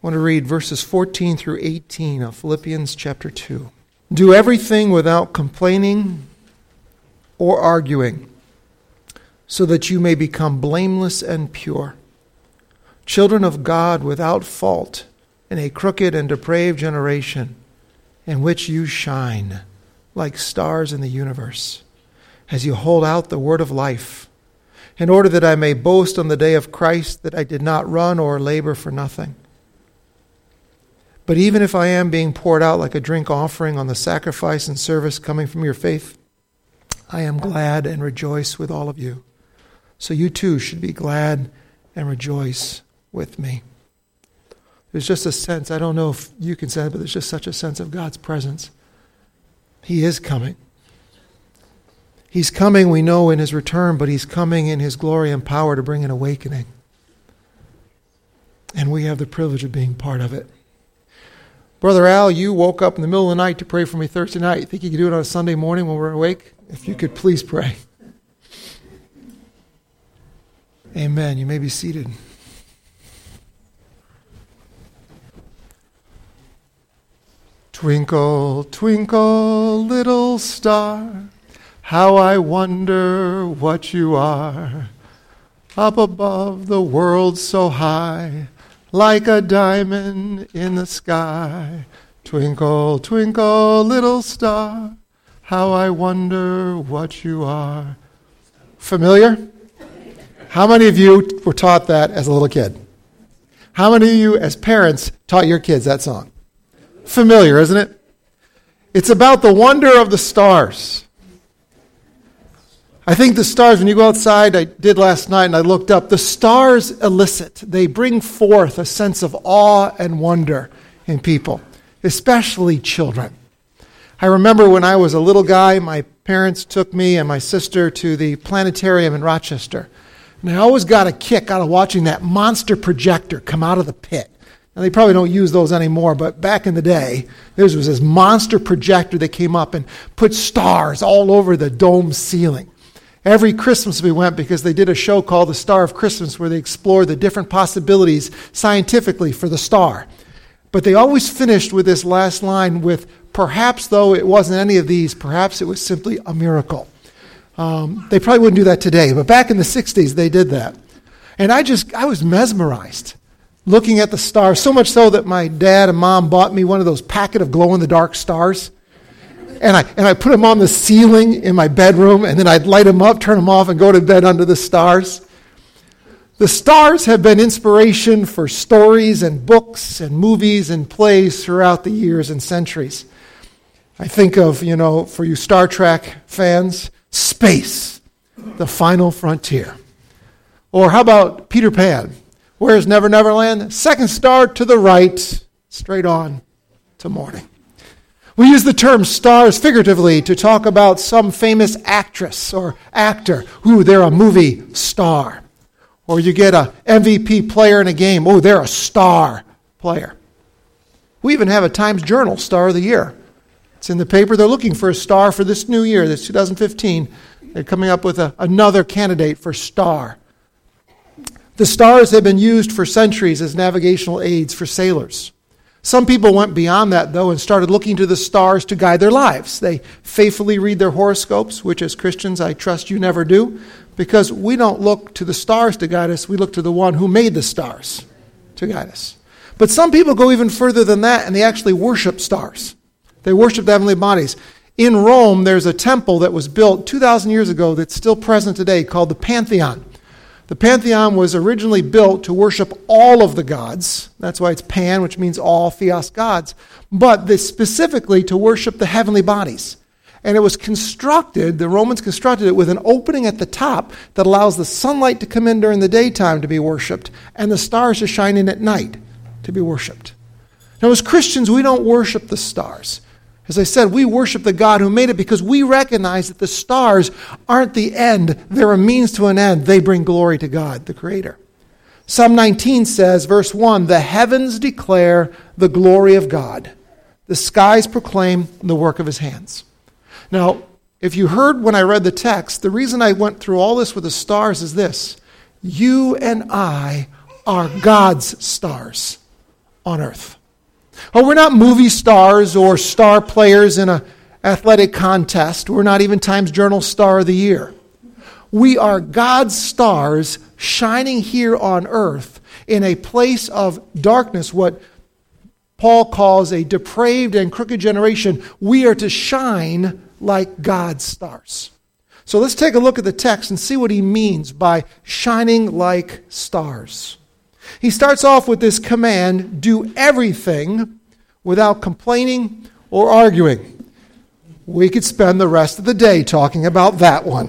I want to read verses 14 through 18 of Philippians chapter 2. Do everything without complaining or arguing, so that you may become blameless and pure, children of God without fault in a crooked and depraved generation, in which you shine like stars in the universe, as you hold out the word of life, in order that I may boast on the day of Christ that I did not run or labor for nothing. But even if I am being poured out like a drink offering on the sacrifice and service coming from your faith, I am glad and rejoice with all of you. So you too should be glad and rejoice with me. There's just a sense, I don't know if you can sense it, but there's just such a sense of God's presence. He is coming. He's coming, we know, in his return, but he's coming in his glory and power to bring an awakening. And we have the privilege of being part of it. Brother Al, you woke up in the middle of the night to pray for me Thursday night. You think you could do it on a Sunday morning when we're awake? If you could please pray. Amen. You may be seated. Twinkle, twinkle, little star, how I wonder what you are. Up above the world so high, like a diamond in the sky. Twinkle, twinkle, little star, how I wonder what you are. Familiar? How many of you were taught that as a little kid? How many of you as parents taught your kids that song? Familiar, isn't it? It's about the wonder of the stars. I think the stars, when you go outside, I did last night and I looked up, the stars elicit, they bring forth a sense of awe and wonder in people, especially children. I remember when I was a little guy, my parents took me and my sister to the planetarium in Rochester. And I always got a kick out of watching that monster projector come out of the pit. Now, they probably don't use those anymore, but back in the day, there was this monster projector that came up and put stars all over the dome ceiling. Every Christmas we went because they did a show called The Star of Christmas where they explored the different possibilities scientifically for the star. But they always finished with this last line with, perhaps though it wasn't any of these, perhaps it was simply a miracle. They probably wouldn't do that today, but back in the 60s they did that. And I was mesmerized looking at the stars, so much so that my dad and mom bought me one of those packet of glow-in-the-dark stars. And I put them on the ceiling in my bedroom, and then I'd light them up, turn them off, and go to bed under the stars. The stars have been inspiration for stories and books and movies and plays throughout the years and centuries. I think of, for you Star Trek fans, space, the final frontier. Or how about Peter Pan? Where's Never Never Land? Second star to the right, straight on to morning. We use the term stars figuratively to talk about some famous actress or actor. Ooh, they're a movie star. Or you get a MVP player in a game. Oh, they're a star player. We even have a Times Journal Star of the Year. It's in the paper. They're looking for a star for this new year, this 2015. They're coming up with another candidate for star. The stars have been used for centuries as navigational aids for sailors. Some people went beyond that, though, and started looking to the stars to guide their lives. They faithfully read their horoscopes, which as Christians I trust you never do, because we don't look to the stars to guide us. We look to the one who made the stars to guide us. But some people go even further than that, and they actually worship stars. They worship the heavenly bodies. In Rome, there's a temple that was built 2,000 years ago that's still present today called the Pantheon. The Pantheon was originally built to worship all of the gods. That's why it's Pan, which means all, Theos, gods. But specifically to worship the heavenly bodies. And it was constructed, the Romans constructed it with an opening at the top that allows the sunlight to come in during the daytime to be worshipped and the stars to shine in at night to be worshipped. Now, as Christians, we don't worship the stars. As I said, we worship the God who made it because we recognize that the stars aren't the end. They're a means to an end. They bring glory to God, the Creator. Psalm 19 says, verse 1, the heavens declare the glory of God. The skies proclaim the work of his hands. Now, if you heard when I read the text, the reason I went through all this with the stars is this. You and I are God's stars. on earth. Oh, we're not movie stars or star players in an athletic contest. We're not even Times Journal Star of the Year. We are God's stars shining here on earth in a place of darkness, what Paul calls a depraved and crooked generation. We are to shine like God's stars. So let's take a look at the text and see what he means by shining like stars. He starts off with this command, do everything without complaining or arguing. We could spend the rest of the day talking about that one.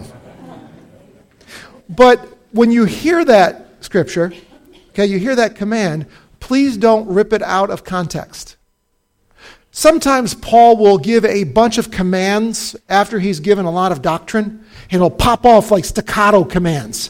But when you hear that scripture, okay, you hear that command, please don't rip it out of context. Sometimes Paul will give a bunch of commands after he's given a lot of doctrine. It'll pop off like staccato commands.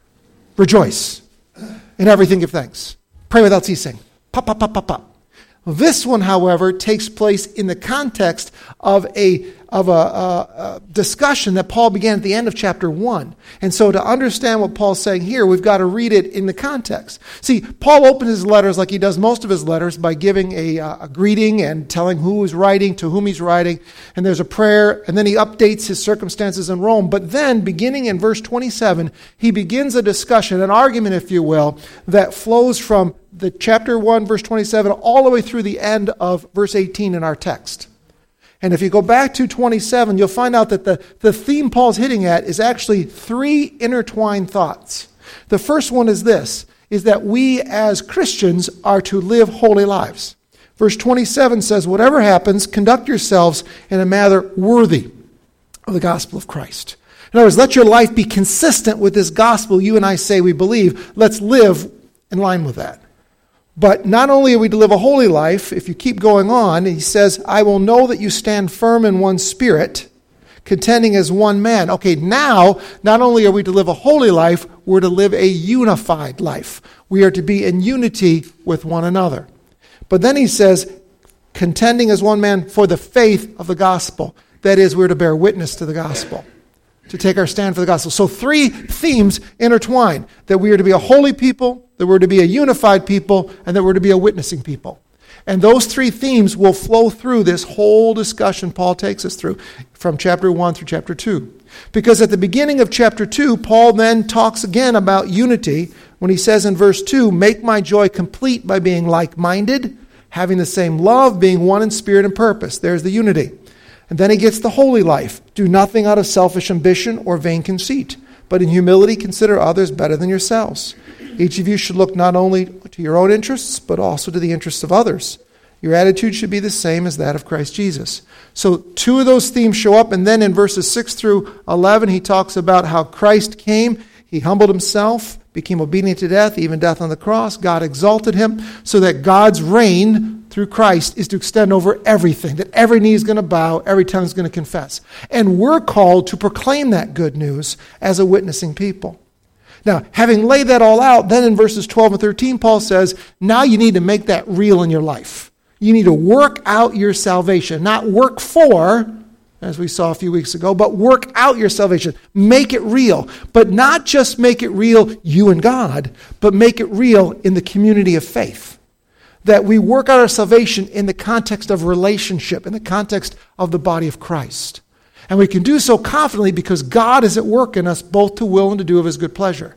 Rejoice. In everything give thanks. Pray without ceasing. Pop, pop, pop, pop, pop. This one, however, takes place in the context of a discussion that Paul began at the end of chapter 1. And so to understand what Paul's saying here, we've got to read it in the context. See, Paul opened his letters like he does most of his letters by giving a greeting and telling who is writing, to whom he's writing, and there's a prayer, and then he updates his circumstances in Rome. But then, beginning in verse 27, he begins a discussion, an argument, if you will, that flows from the chapter 1, verse 27, all the way through the end of verse 18 in our text. And if you go back to 27, you'll find out that the theme Paul's hitting at is actually three intertwined thoughts. The first one is this, is that we as Christians are to live holy lives. Verse 27 says, whatever happens, conduct yourselves in a manner worthy of the gospel of Christ. In other words, let your life be consistent with this gospel you and I say we believe. Let's live in line with that. But not only are we to live a holy life, if you keep going on, he says, I will know that you stand firm in one spirit, contending as one man. Okay, now, not only are we to live a holy life, we're to live a unified life. We are to be in unity with one another. But then he says, contending as one man for the faith of the gospel. That is, we're to bear witness to the gospel, to take our stand for the gospel. So three themes intertwine, that we are to be a holy people, that we're to be a unified people, and that we're to be a witnessing people. And those three themes will flow through this whole discussion Paul takes us through from chapter 1 through chapter 2. Because at the beginning of chapter 2, Paul then talks again about unity when he says in verse 2, make my joy complete by being like-minded, having the same love, being one in spirit and purpose. There's the unity. And then he gets the holy life. Do nothing out of selfish ambition or vain conceit, but in humility consider others better than yourselves. Each of you should look not only to your own interests, but also to the interests of others. Your attitude should be the same as that of Christ Jesus. So two of those themes show up, and then in verses 6 through 11, he talks about how Christ came, he humbled himself, became obedient to death, even death on the cross. God exalted him so that God's reign through Christ is to extend over everything, that every knee is going to bow, every tongue is going to confess. And we're called to proclaim that good news as a witnessing people. Now, having laid that all out, then in verses 12 and 13, Paul says, now you need to make that real in your life. You need to work out your salvation, not work for, as we saw a few weeks ago, but work out your salvation. Make it real. But not just make it real, you and God, but make it real in the community of faith. That we work out our salvation in the context of relationship, in the context of the body of Christ. And we can do so confidently because God is at work in us both to will and to do of his good pleasure.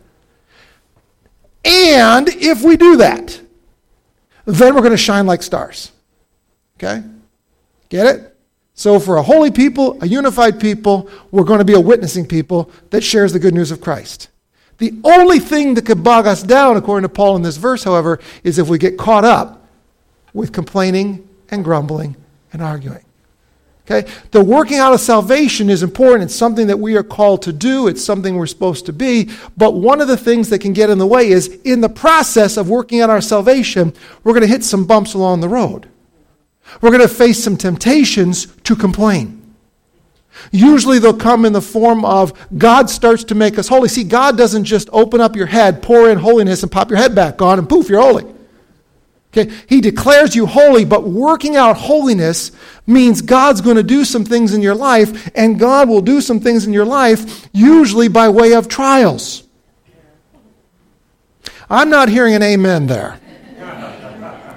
And if we do that, then we're going to shine like stars. Okay? Get it? So for a holy people, a unified people, we're going to be a witnessing people that shares the good news of Christ. The only thing that could bog us down, according to Paul in this verse, however, is if we get caught up with complaining and grumbling and arguing. Okay? The working out of salvation is important. It's something that we are called to do. It's something we're supposed to be. But one of the things that can get in the way is in the process of working out our salvation, we're going to hit some bumps along the road. We're going to face some temptations to complain. Usually they'll come in the form of God starts to make us holy. See, God doesn't just open up your head, pour in holiness, and pop your head back on, and poof, you're holy. Okay, he declares you holy, but working out holiness means God's going to do some things in your life, and God will do some things in your life, usually by way of trials. I'm not hearing an amen there.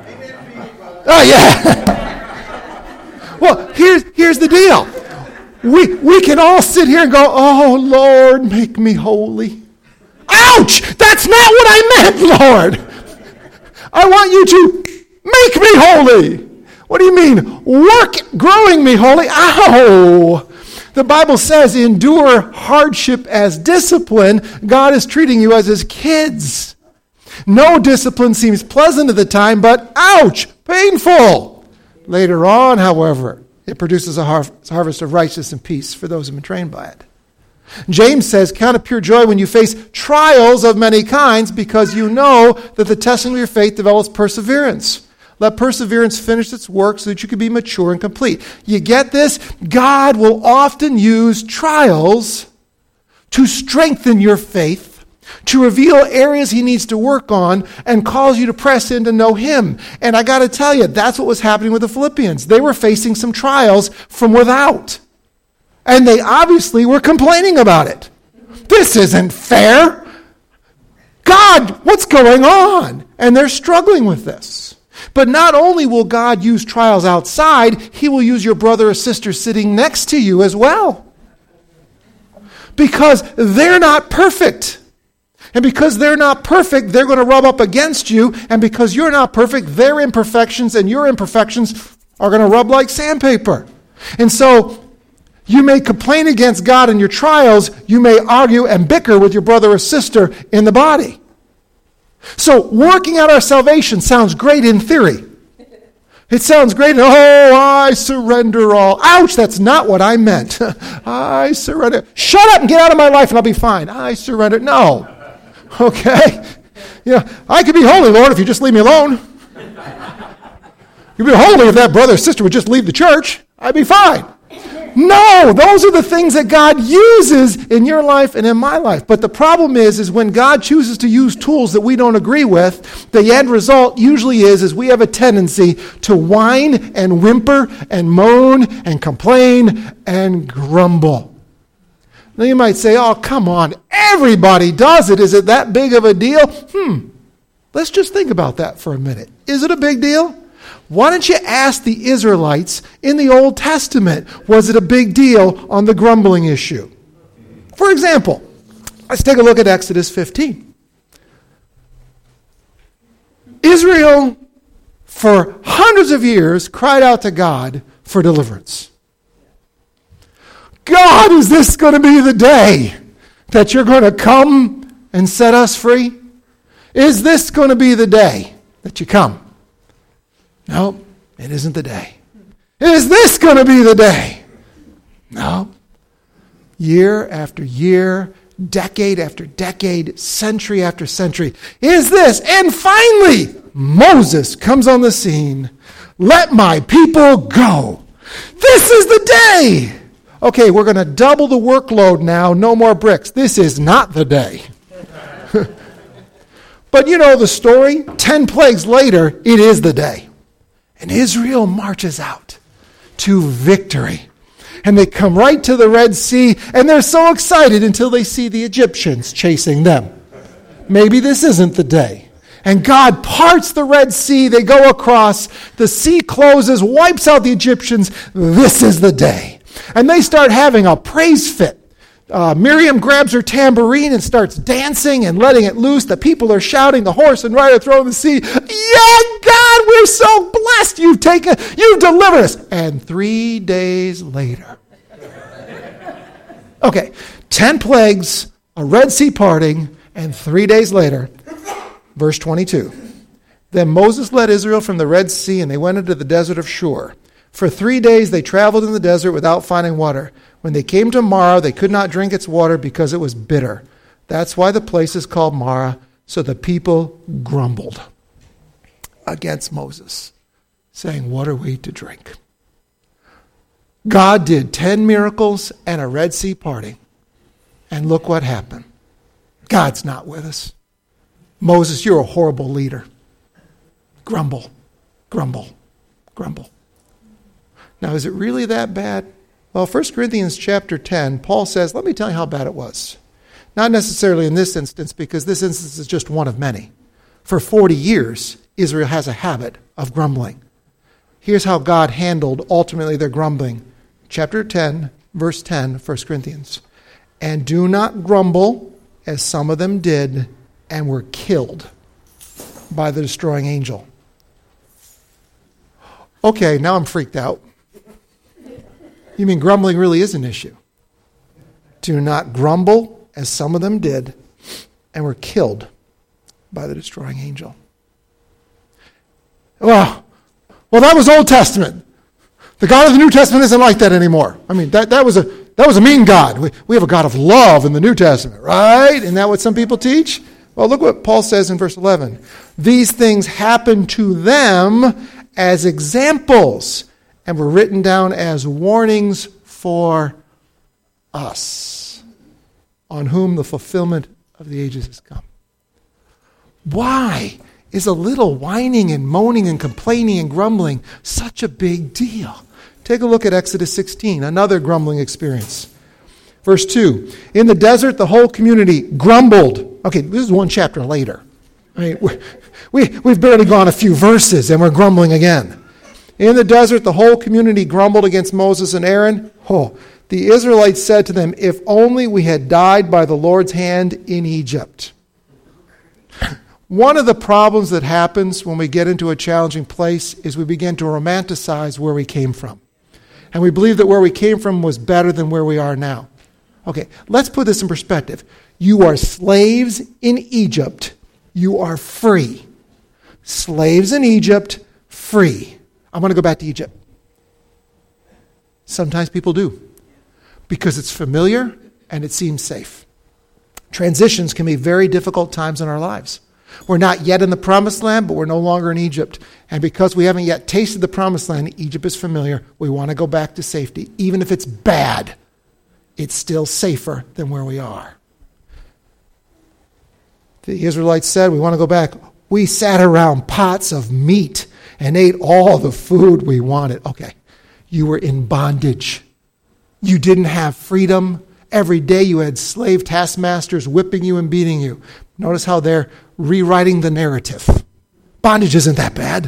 Oh, yeah. Well, here's the deal. We can all sit here and go, oh, Lord, make me holy. Ouch! That's not what I meant, Lord. I want you to make me holy. What do you mean? Work growing me holy? Ow! The Bible says, endure hardship as discipline. God is treating you as his kids. No discipline seems pleasant at the time, but ouch, painful. Later on, however, it produces a harvest of righteousness and peace for those who have been trained by it. James says, count it pure joy when you face trials of many kinds, because you know that the testing of your faith develops perseverance. Let perseverance finish its work so that you can be mature and complete. You get this? God will often use trials to strengthen your faith, to reveal areas he needs to work on, and cause you to press in to know him. And I got to tell you, that's what was happening with the Philippians. They were facing some trials from without. And they obviously were complaining about it. This isn't fair. God, what's going on? And they're struggling with this. But not only will God use trials outside, he will use your brother or sister sitting next to you as well. Because they're not perfect. And because they're not perfect, they're going to rub up against you. And because you're not perfect, their imperfections and your imperfections are going to rub like sandpaper. And so you may complain against God in your trials. You may argue and bicker with your brother or sister in the body. So working out our salvation sounds great in theory. It sounds great. Oh, I surrender all. Ouch, that's not what I meant. I surrender. Shut up and get out of my life and I'll be fine. I surrender. No. Okay? Yeah, I could be holy, Lord, if you just leave me alone. You'd be holy if that brother or sister would just leave the church. I'd be fine. No, those are the things that God uses in your life and in my life. But the problem is when God chooses to use tools that we don't agree with, the end result usually is we have a tendency to whine and whimper and moan and complain and grumble. Now you might say, oh, come on, everybody does it. Is it that big of a deal? Let's just think about that for a minute. Is it a big deal? Why don't you ask the Israelites in the Old Testament, was it a big deal on the grumbling issue? For example, let's take a look at Exodus 15. Israel, for hundreds of years, cried out to God for deliverance. God, is this going to be the day that you're going to come and set us free? Is this going to be the day that you come? No, it isn't the day. Is this going to be the day? No. Year after year, decade after decade, century after century. Is this? And finally, Moses comes on the scene. Let my people go. This is the day. Okay, we're going to double the workload now. No more bricks. This is not the day. But you know the story. 10 plagues later, it is the day. And Israel marches out to victory. And they come right to the Red Sea, and they're so excited until they see the Egyptians chasing them. Maybe this isn't the day. And God parts the Red Sea. They go across. The sea closes, wipes out the Egyptians. This is the day. And they start having a praise fit. Miriam grabs her tambourine and starts dancing and letting it loose. The people are shouting. The horse and rider throw in the sea. Yeah, God, we're so blessed. You've delivered us. And 3 days later. Okay, 10 plagues, a Red Sea parting, and 3 days later, verse 22. Then Moses led Israel from the Red Sea, and they went into the desert of Shur. For 3 days they traveled in the desert without finding water. When they came to Marah, they could not drink its water because it was bitter. That's why the place is called Marah. So the people grumbled against Moses, saying, what are we to drink? God did 10 miracles and a Red Sea parting. And look what happened. God's not with us. Moses, you're a horrible leader. Grumble, grumble, grumble. Now, is it really that bad? Well, 1 Corinthians chapter 10, Paul says, let me tell you how bad it was. Not necessarily in this instance, because this instance is just one of many. For 40 years, Israel has a habit of grumbling. Here's how God handled ultimately their grumbling. Chapter 10, verse 10, 1 Corinthians. And do not grumble, as some of them did, and were killed by the destroying angel. Okay, now I'm freaked out. You mean grumbling really is an issue? Do not grumble, as some of them did, and were killed by the destroying angel. Well, that was Old Testament. The God of the New Testament isn't like that anymore. I mean, that was a mean God. We have a God of love in the New Testament, right? Isn't that what some people teach? Well, look what Paul says in verse 11. These things happened to them as examples and were written down as warnings for us, on whom the fulfillment of the ages has come. Why is a little whining and moaning and complaining and grumbling such a big deal? Take a look at Exodus 16, another grumbling experience. Verse 2, in the desert the whole community grumbled. Okay, this is one chapter later. I mean, we've barely gone a few verses and we're grumbling again. In the desert the whole community grumbled against Moses and Aaron. The Israelites said to them, if only we had died by the Lord's hand in Egypt. One of the problems that happens when we get into a challenging place is we begin to romanticize where we came from. And we believe that where we came from was better than where we are now. Okay, let's put this in perspective. You are slaves in Egypt. You are free. Slaves in Egypt, free. I'm going to go back to Egypt. Sometimes people do, because it's familiar and it seems safe. Transitions can be very difficult times in our lives. We're not yet in the promised land, but we're no longer in Egypt. And because we haven't yet tasted the promised land, Egypt is familiar. We want to go back to safety. Even if it's bad, it's still safer than where we are. The Israelites said, we want to go back. We sat around pots of meat and ate all the food we wanted. Okay, you were in bondage. You didn't have freedom. Every day you had slave taskmasters whipping you and beating you. Notice how they're rewriting the narrative. Bondage isn't that bad.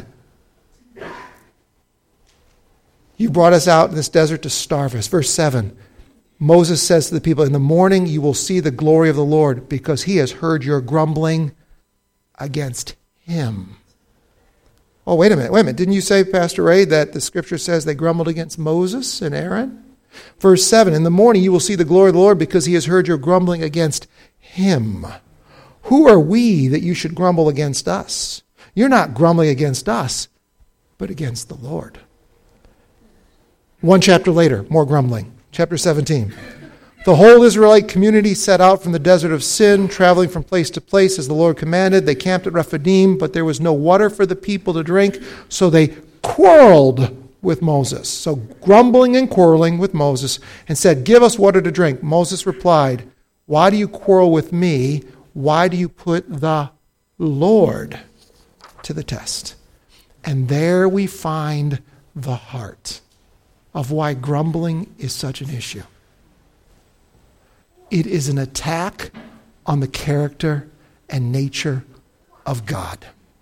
You brought us out in this desert to starve us. Verse 7, Moses says to the people, in the morning you will see the glory of the Lord, because he has heard your grumbling against him. Oh, wait a minute. Didn't you say, Pastor Ray, that the scripture says they grumbled against Moses and Aaron? Verse 7, in the morning you will see the glory of the Lord, because he has heard your grumbling against him. Who are we that you should grumble against us? You're not grumbling against us, but against the Lord. One chapter later, more grumbling. Chapter 17. The whole Israelite community set out from the desert of Sin, traveling from place to place as the Lord commanded. They camped at Rephidim, but there was no water for the people to drink, so they quarreled with Moses. So grumbling and quarreling with Moses, and said, give us water to drink. Moses replied, why do you quarrel with me? Why do you put the Lord to the test? And there we find the heart of why grumbling is such an issue. It is an attack on the character and nature of God.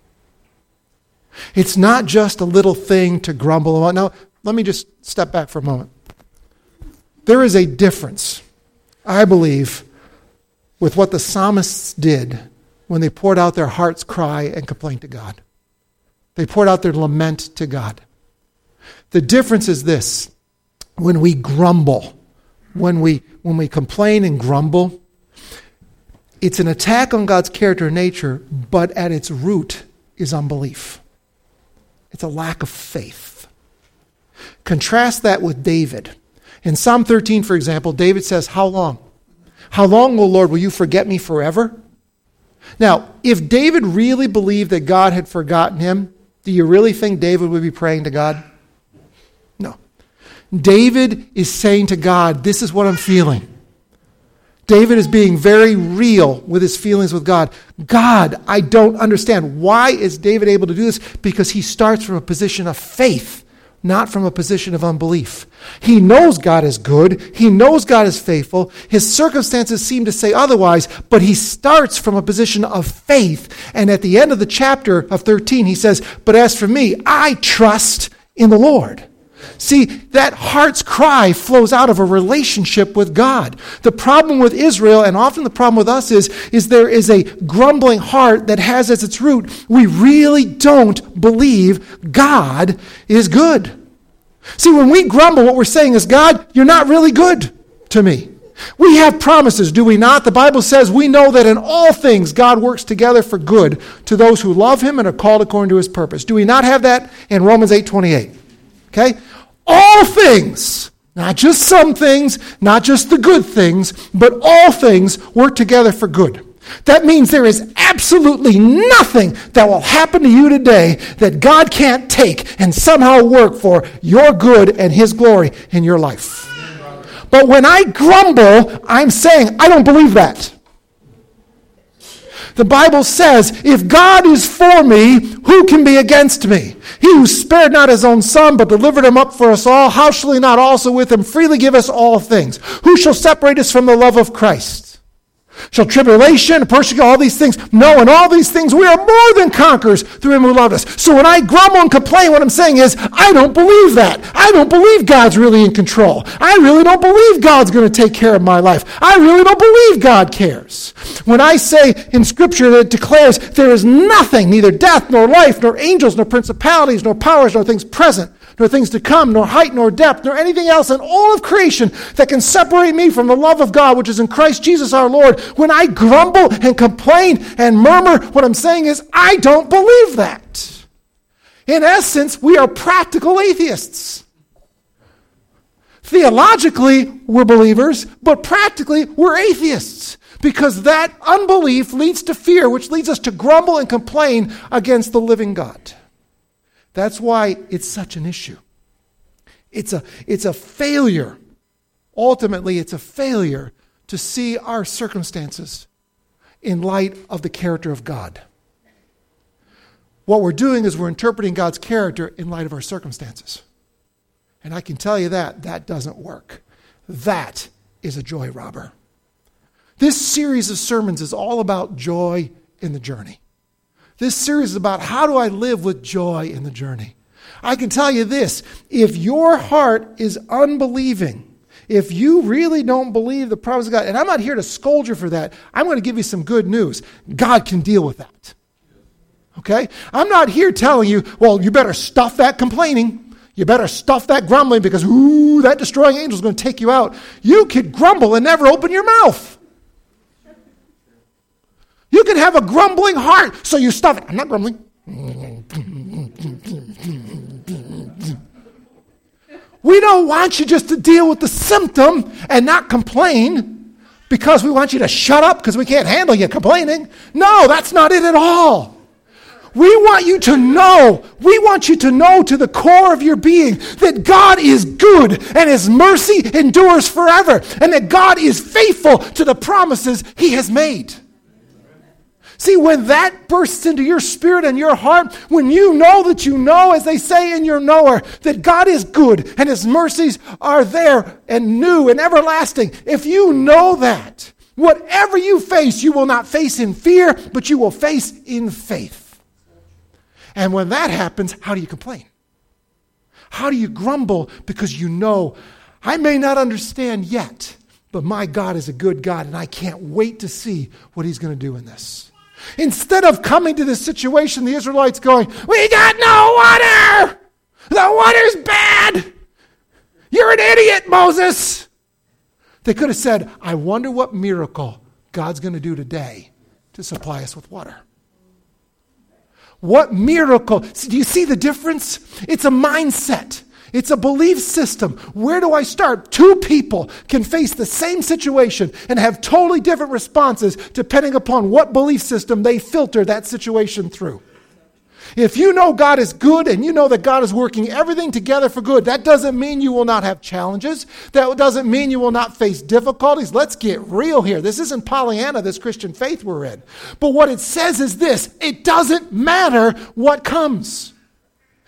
It's not just a little thing to grumble about. Now, let me just step back for a moment. There is a difference, I believe, with what the psalmists did when they poured out their heart's cry and complaint to God. They poured out their lament to God. The difference is this: when we grumble, when we complain and grumble, it's an attack on God's character and nature, but at its root is unbelief. It's a lack of faith. Contrast that with David. In Psalm 13, for example, David says, how long? How long, O Lord, will you forget me forever? Now, if David really believed that God had forgotten him, do you really think David would be praying to God? No. David is saying to God, this is what I'm feeling. David is being very real with his feelings with God. God, I don't understand. Why is David able to do this? Because he starts from a position of faith not from a position of unbelief. He knows God is good. He knows God is faithful. His circumstances seem to say otherwise, but he starts from a position of faith. And at the end of the chapter of 13, he says, but as for me, I trust in the Lord. See, that heart's cry flows out of a relationship with God. The problem with Israel, and often the problem with us, is there is a grumbling heart that has as its root, we really don't believe God is good. See, when we grumble, what we're saying is, God, you're not really good to me. We have promises, do we not? The Bible says we know that in all things God works together for good to those who love him and are called according to his purpose. Do we not have that in Romans 8:28? Okay? All things, not just some things, not just the good things, but all things work together for good. That means there is absolutely nothing that will happen to you today that God can't take and somehow work for your good and his glory in your life. But when I grumble, I'm saying, I don't believe that. The Bible says, if God is for me, who can be against me? He who spared not his own son, but delivered him up for us all, how shall he not also with him freely give us all things? Who shall separate us from the love of Christ? Shall tribulation, persecution, all these things? No, in all these things we are more than conquerors through him who loved us. So when I grumble and complain, what I'm saying is, I don't believe that. I don't believe God's really in control. I really don't believe God's going to take care of my life. I really don't believe God cares. When I say in Scripture that it declares there is nothing, neither death, nor life, nor angels, nor principalities, nor powers, nor things present, nor things to come, nor height, nor depth, nor anything else in all of creation that can separate me from the love of God, which is in Christ Jesus our Lord. When I grumble and complain and murmur, what I'm saying is, I don't believe that. In essence, we are practical atheists. Theologically, we're believers, but practically, we're atheists. Because that unbelief leads to fear, which leads us to grumble and complain against the living God. That's why it's such an issue. It's a failure. Ultimately, it's a failure to see our circumstances in light of the character of God. What we're doing is we're interpreting God's character in light of our circumstances. And I can tell you that doesn't work. That is a joy robber. This series of sermons is all about joy in the journey. This series is about how do I live with joy in the journey. I can tell you this, if your heart is unbelieving, if you really don't believe the promise of God, and I'm not here to scold you for that, I'm going to give you some good news. God can deal with that. Okay? I'm not here telling you, well, you better stuff that complaining. You better stuff that grumbling because, that destroying angel is going to take you out. You could grumble and never open your mouth. You can have a grumbling heart, so you stuff it. I'm not grumbling. We don't want you just to deal with the symptom and not complain because we want you to shut up because we can't handle you complaining. No, that's not it at all. We want you to know to the core of your being that God is good and his mercy endures forever and that God is faithful to the promises he has made. See, when that bursts into your spirit and your heart, when you know that you know, as they say in your knower, that God is good and his mercies are there and new and everlasting, if you know that, whatever you face, you will not face in fear, but you will face in faith. And when that happens, how do you complain? How do you grumble? Because you know, I may not understand yet, but my God is a good God, and I can't wait to see what he's going to do in this. Instead of coming to this situation, the Israelites going, we got no water! The water's bad! You're an idiot, Moses! They could have said, I wonder what miracle God's going to do today to supply us with water. What miracle? Do you see the difference? It's a mindset. It's a belief system. Where do I start? Two people can face the same situation and have totally different responses depending upon what belief system they filter that situation through. If you know God is good and you know that God is working everything together for good, that doesn't mean you will not have challenges. That doesn't mean you will not face difficulties. Let's get real here. This isn't Pollyanna, this Christian faith we're in. But what it says is this: it doesn't matter what comes.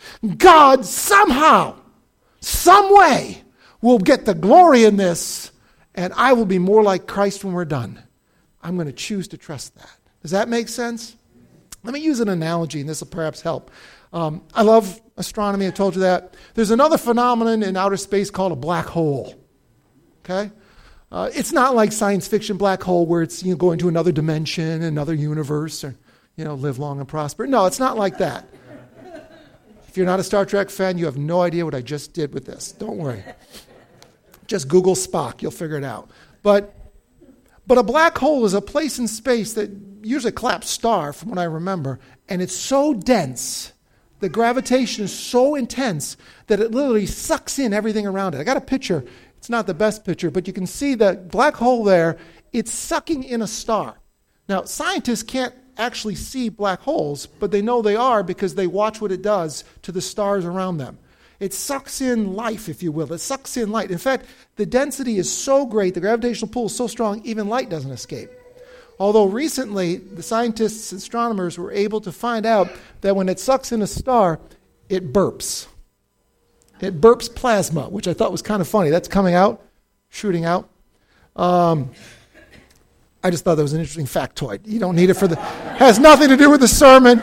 God somehow, some way, will get the glory in this, and I will be more like Christ when we're done. I'm going to choose to trust that. Does that make sense? Let me use an analogy, and this will perhaps help. I love astronomy. I told you that. There's another phenomenon in outer space called a black hole. Okay? It's not like science fiction black hole where it's going to another dimension, another universe, or live long and prosper. No, it's not like that. If you're not a Star Trek fan, you have no idea what I just did with this. Don't worry. Just Google Spock. You'll figure it out. But a black hole is a place in space that usually a collapsed star, from what I remember, and it's so dense, the gravitation is so intense that it literally sucks in everything around it. I got a picture. It's not the best picture, but you can see that black hole there. It's sucking in a star. Now, scientists can't actually see black holes, but they know they are because they watch what it does to the stars around them. It sucks in life, if you will. It sucks in light. In fact, the density is so great, the gravitational pull is so strong, even light doesn't escape. Although recently, the scientists and astronomers were able to find out that when it sucks in a star, it burps. It burps plasma, which I thought was kind of funny. That's coming out, shooting out. I just thought that was an interesting factoid. You don't need it has nothing to do with the sermon.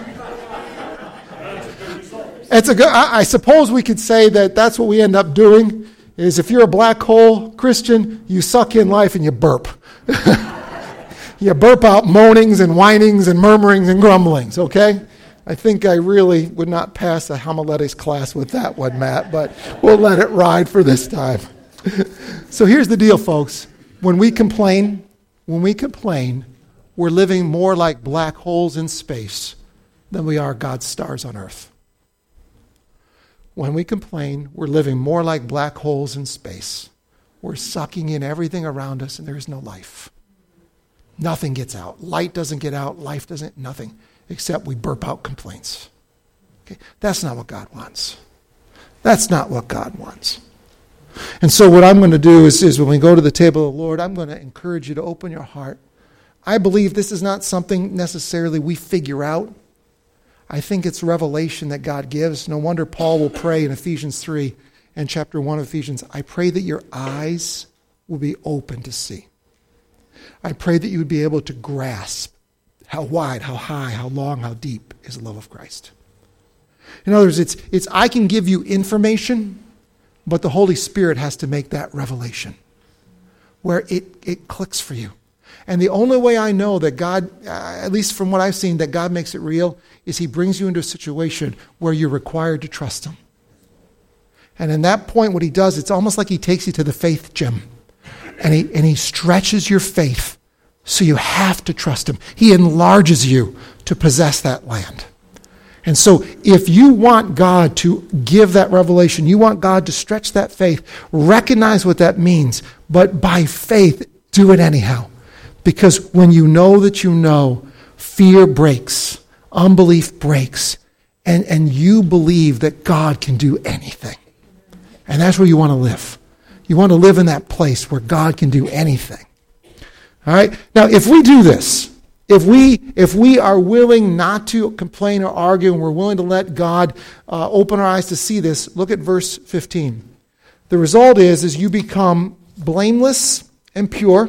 I suppose we could say that that's what we end up doing, is if you're a black hole Christian, you suck in life and you burp. You burp out moanings and whinings and murmurings and grumblings, okay? I think I really would not pass a homiletics class with that one, Matt, but we'll let it ride for this time. So here's the deal, folks. When we complain, we're living more like black holes in space than we are God's stars on earth. When we complain, we're living more like black holes in space. We're sucking in everything around us, and there is no life. Nothing gets out. Light doesn't get out. Life doesn't, nothing, except we burp out complaints. Okay? That's not what God wants. That's not what God wants. And so what I'm going to do is when we go to the table of the Lord, I'm going to encourage you to open your heart. I believe this is not something necessarily we figure out. I think it's revelation that God gives. No wonder Paul will pray in Ephesians 3 and chapter 1 of Ephesians, I pray that your eyes will be open to see. I pray that you would be able to grasp how wide, how high, how long, how deep is the love of Christ. In other words, it's I can give you information, but the Holy Spirit has to make that revelation where it clicks for you. And the only way I know that God, at least from what I've seen, that God makes it real, is he brings you into a situation where you're required to trust him. And in that point, what he does, it's almost like he takes you to the faith gym. And he stretches your faith so you have to trust him. He enlarges you to possess that land. And so if you want God to give that revelation, you want God to stretch that faith, recognize what that means, but by faith, do it anyhow. Because when you know that you know, fear breaks, unbelief breaks, and you believe that God can do anything. And that's where you want to live. You want to live in that place where God can do anything. All right? Now, if we do this, if we are willing not to complain or argue, and we're willing to let God open our eyes to see this, look at verse 15. The result is you become blameless and pure.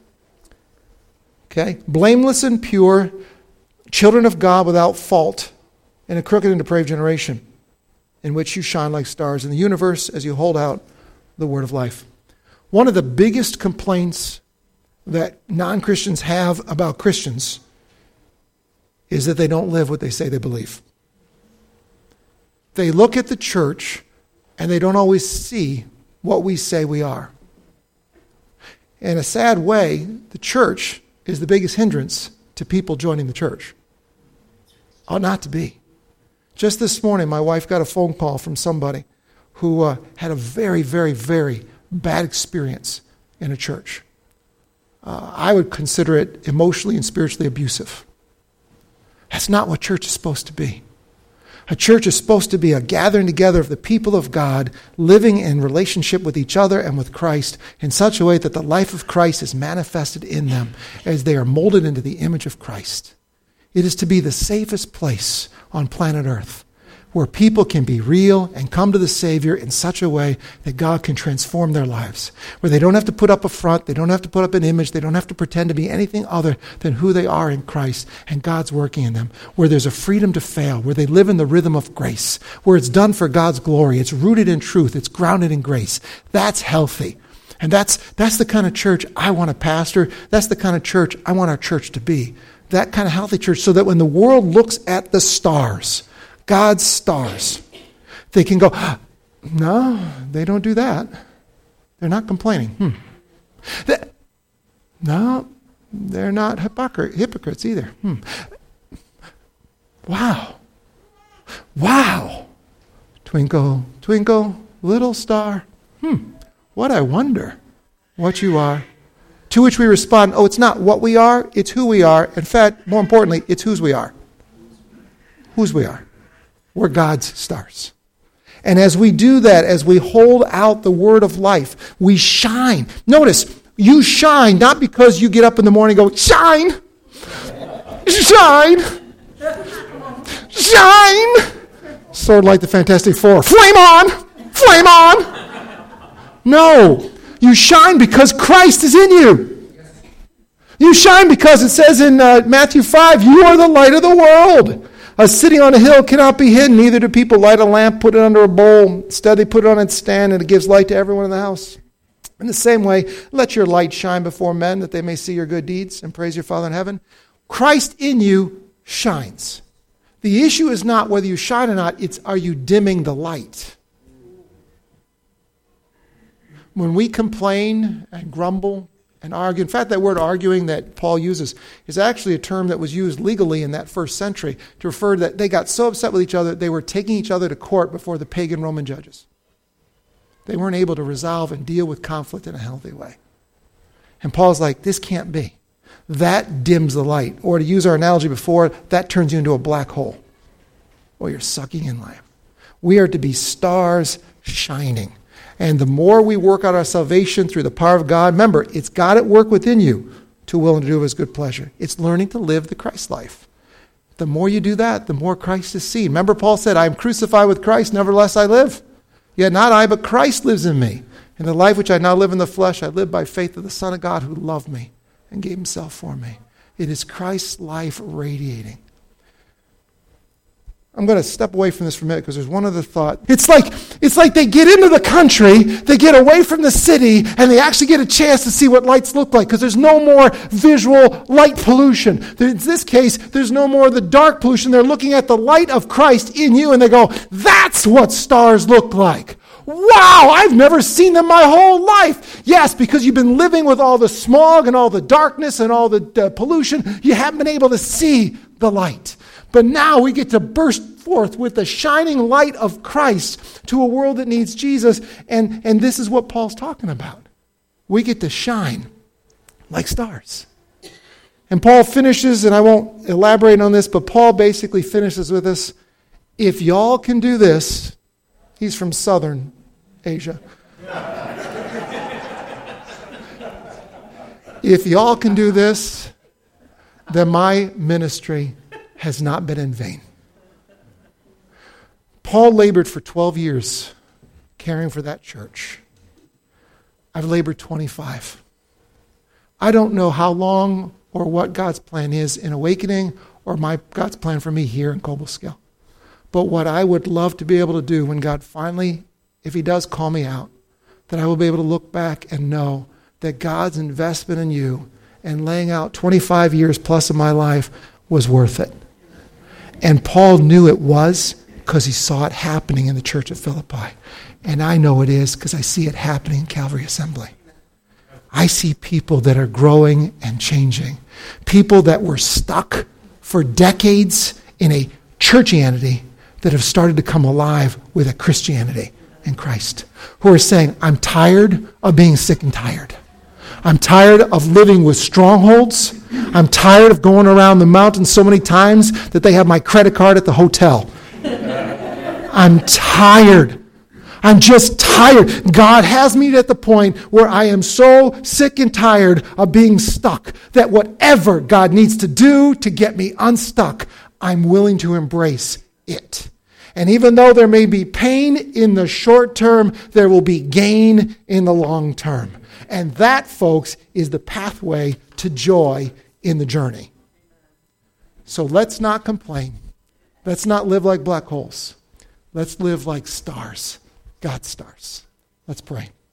Okay? Blameless and pure, children of God without fault in a crooked and depraved generation, in which you shine like stars in the universe as you hold out the word of life. One of the biggest complaints that non-Christians have about Christians is that they don't live what they say they believe. They look at the church and they don't always see what we say we are. In a sad way, the church is the biggest hindrance to people joining the church. Ought not to be. Just this morning, my wife got a phone call from somebody who had a very, very, very bad experience in a church. I would consider it emotionally and spiritually abusive. That's not what church is supposed to be. A church is supposed to be a gathering together of the people of God, living in relationship with each other and with Christ in such a way that the life of Christ is manifested in them as they are molded into the image of Christ. It is to be the safest place on planet Earth, where people can be real and come to the Savior in such a way that God can transform their lives, where they don't have to put up a front, they don't have to put up an image, they don't have to pretend to be anything other than who they are in Christ, and God's working in them, where there's a freedom to fail, where they live in the rhythm of grace, where it's done for God's glory, it's rooted in truth, it's grounded in grace. That's healthy. And that's the kind of church I want to pastor. That's the kind of church I want our church to be. That kind of healthy church, so that when the world looks at the stars, God's stars, they can go, no, they don't do that. They're not complaining. No, they're not hypocrites either. Wow. Twinkle, twinkle, little star. What I wonder what you are. To which we respond, oh, it's not what we are, it's who we are. In fact, more importantly, it's whose we are. Whose we are. We're God's stars. And as we do that, as we hold out the word of life, we shine. Notice, you shine not because you get up in the morning and go, shine, shine, shine. Sort of like the Fantastic Four. Flame on, flame on. No, you shine because Christ is in you. You shine because it says in Matthew 5, you are the light of the world. A city on a hill cannot be hidden. Neither do people light a lamp, put it under a bowl. Instead, they put it on its stand, and it gives light to everyone in the house. In the same way, let your light shine before men, that they may see your good deeds and praise your Father in heaven. Christ in you shines. The issue is not whether you shine or not, it's are you dimming the light? When we complain and grumble and argue, in fact, that word arguing that Paul uses is actually a term that was used legally in that first century to refer that they got so upset with each other, they were taking each other to court before the pagan Roman judges. They weren't able to resolve and deal with conflict in a healthy way. And Paul's like, this can't be. That dims the light. Or to use our analogy before, that turns you into a black hole. Or you're sucking in life. We are to be stars shining. And the more we work out our salvation through the power of God, remember, it's God at work within you to will and to do of his good pleasure. It's learning to live the Christ life. The more you do that, the more Christ is seen. Remember, Paul said, I am crucified with Christ, nevertheless I live. Yet not I, but Christ lives in me. In the life which I now live in the flesh, I live by faith of the Son of God who loved me and gave himself for me. It is Christ's life radiating. I'm going to step away from this for a minute because there's one other thought. It's like they get into the country, they get away from the city, and they actually get a chance to see what lights look like because there's no more visual light pollution. In this case, there's no more of the dark pollution. They're looking at the light of Christ in you, and they go, that's what stars look like. Wow, I've never seen them my whole life. Yes, because you've been living with all the smog and all the darkness and all the pollution, you haven't been able to see the light. But now we get to burst forth with the shining light of Christ to a world that needs Jesus. And this is what Paul's talking about. We get to shine like stars. And Paul finishes, and I won't elaborate on this, but Paul basically finishes with this. If y'all can do this, he's from southern Asia. If y'all can do this, then my ministry has not been in vain. Paul labored for 12 years caring for that church. I've labored 25. I don't know how long or what God's plan is in Awakening or God's plan for me here in Cobleskill. But what I would love to be able to do when God finally, if he does call me out, that I will be able to look back and know that God's investment in you and laying out 25 years plus of my life was worth it. And Paul knew it was because he saw it happening in the church of Philippi. And I know it is because I see it happening in Calvary Assembly. I see people that are growing and changing. People that were stuck for decades in a churchianity that have started to come alive with a Christianity in Christ. Who are saying, I'm tired of being sick and tired. I'm tired of living with strongholds. I'm tired of going around the mountain so many times that they have my credit card at the hotel. I'm tired. I'm just tired. God has me at the point where I am so sick and tired of being stuck that whatever God needs to do to get me unstuck, I'm willing to embrace it. And even though there may be pain in the short term, there will be gain in the long term. And that, folks, is the pathway to joy in the journey. So let's not complain. Let's not live like black holes. Let's live like stars, God's stars. Let's pray.